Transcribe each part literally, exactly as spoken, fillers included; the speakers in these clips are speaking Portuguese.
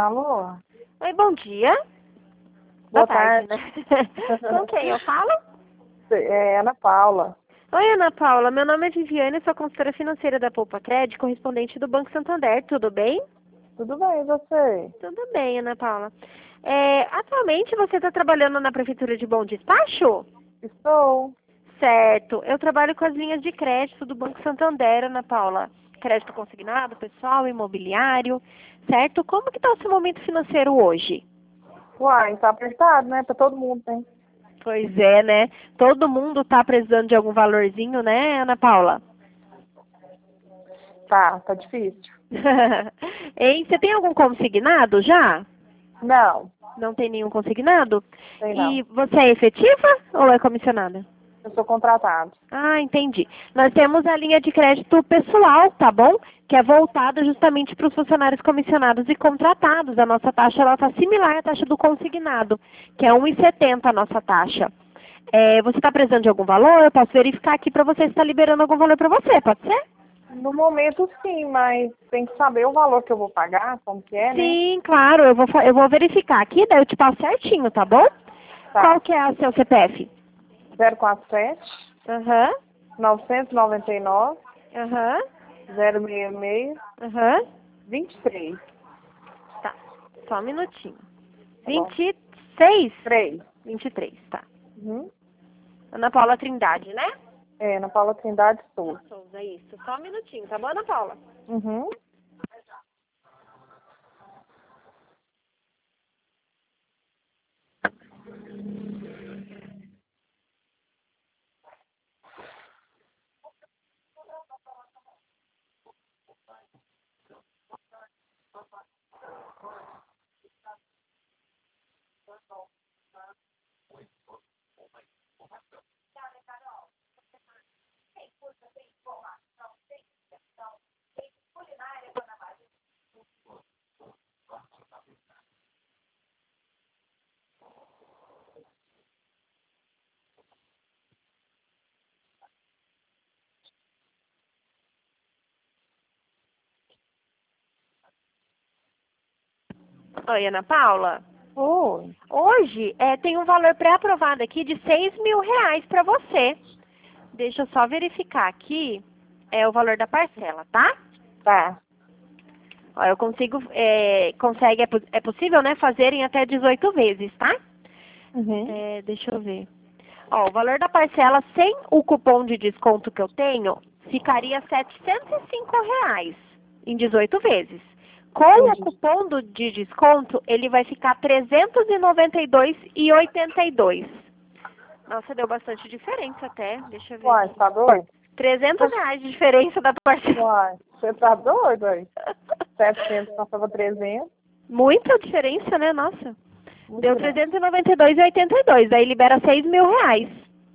Alô? Oi, bom dia. Boa Boa tarde, tarde. né? Com quem eu falo? É Ana Paula. Oi, Ana Paula. Meu nome é Viviane, sou consultora financeira da Poupa Crédito, correspondente do Banco Santander. Tudo bem? Tudo bem, e você? Tudo bem, Ana Paula. É, atualmente você está trabalhando na Prefeitura de Bom Despacho? Estou. Certo. Eu trabalho com as linhas de crédito do Banco Santander, Ana Paula. Crédito consignado, pessoal, imobiliário, certo? Como que está o seu momento financeiro hoje? Uai, tá apertado, né? Pra todo mundo, né? Pois é, né? Todo mundo tá precisando de algum valorzinho, né, Ana Paula? Tá, tá difícil. Hein? Você tem algum consignado já? Não, Não tem nenhum consignado? sei E não. você é efetiva ou é comissionada? Eu sou contratado. Ah, entendi. Nós temos a linha de crédito pessoal, tá bom? Que é voltada justamente para os funcionários comissionados e contratados. A nossa taxa ela está similar à taxa do consignado, que é um e setenta a nossa taxa. É, você está precisando de algum valor? Eu posso verificar aqui para você se está liberando algum valor para você, pode ser? No momento, sim, mas tem que saber o valor que eu vou pagar, como que é, né? Sim, claro. Eu vou, fa- eu vou verificar aqui, daí eu te passo certinho, tá bom? Qual Tá. que é o seu C P F? zero quatro sete, Aham, novecentos e noventa e nove, aham, zero seis seis, aham. vinte e três. Tá, só um minutinho. Tá bom. vinte e seis? três. vinte e três, tá. Uhum. Ana Paula Trindade, né? É, Ana Paula Trindade Souza. Souza, isso. Só um minutinho, tá bom, Ana Paula? Uhum. Oi, Ana Paula. Oi. Hoje é, tem um valor pré-aprovado aqui de seis mil reais para você. Deixa eu só verificar aqui é o valor da parcela, tá? Tá. Ó, eu consigo, é, consegue, é, po- é possível, né, fazer em até dezoito vezes, tá? Uhum. É, deixa eu ver. Ó, o valor da parcela sem o cupom de desconto que eu tenho ficaria setecentos e cinco reais em dezoito vezes. Com o Entendi. cupom do, de desconto, ele vai ficar trezentos e noventa e dois reais e oitenta e dois. Nossa, deu bastante diferença até. Deixa eu ver Uai, aqui. tá doido? trezentos reais de diferença da parcela. Uai, você tá doido aí? setecentos passava trezentos. Muita diferença, né? Nossa. Muito Deu grande. trezentos e noventa e dois reais e oitenta e dois. Aí libera seis mil reais.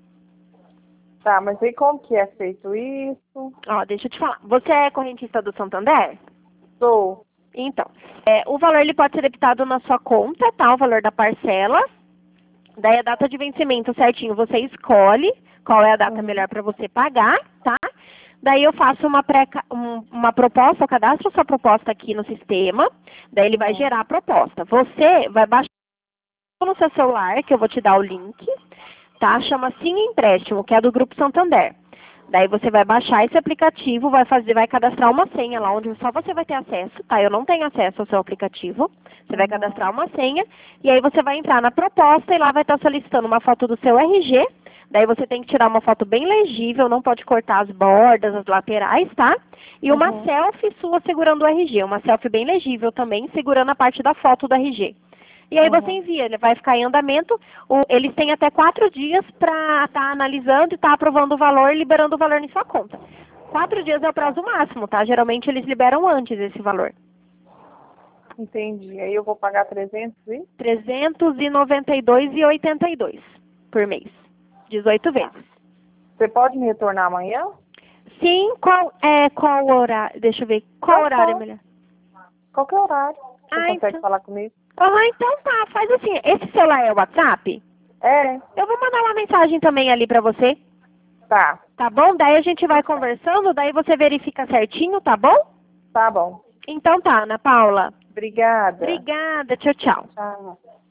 Tá, mas aí como que é feito isso? Ó, deixa eu te falar. Você é correntista do Santander? Sou. Então, é, o valor ele pode ser debitado na sua conta, tá? O valor da parcela. Daí a data de vencimento certinho, você escolhe qual é a data Uhum. melhor para você pagar, tá? Daí eu faço uma, pré, um, uma proposta, eu cadastro sua proposta aqui no sistema, daí ele vai Uhum. gerar a proposta. Você vai baixar no seu celular, que eu vou te dar o link, tá? Chama Sim Empréstimo, que é do Grupo Santander. Daí você vai baixar esse aplicativo, vai fazer, vai cadastrar uma senha lá onde só você vai ter acesso, tá? Eu não tenho acesso ao seu aplicativo. Você vai Uhum. cadastrar uma senha e aí você vai entrar na proposta e lá vai estar solicitando uma foto do seu R G. Daí você tem que tirar uma foto bem legível, não pode cortar as bordas, as laterais, tá? E uma Uhum. selfie sua segurando o R G, uma selfie bem legível também, segurando a parte da foto do R G. E aí você Uhum. envia, ele vai ficar em andamento. O- eles têm até quatro dias para estar analisando e estar aprovando o valor e liberando o valor em sua conta. Quatro dias é o prazo máximo, tá? Geralmente eles liberam antes esse valor. Entendi. Aí eu vou pagar trezentos e? trezentos e noventa e dois reais e oitenta e dois por mês. dezoito vezes. Você pode me retornar amanhã? Sim, qual é qual horário? Deixa eu ver. Qual Tanto horário é faz. melhor? Qualquer horário. Você Ah, consegue então. falar comigo? Ah, então tá. Faz assim. Esse celular é o WhatsApp? É. Eu vou mandar uma mensagem também ali pra você. Tá. Tá bom? Daí a gente vai conversando, daí você verifica certinho, tá bom? Tá bom. Então tá, Ana Paula. Obrigada. Obrigada, tchau, tchau. Tchau.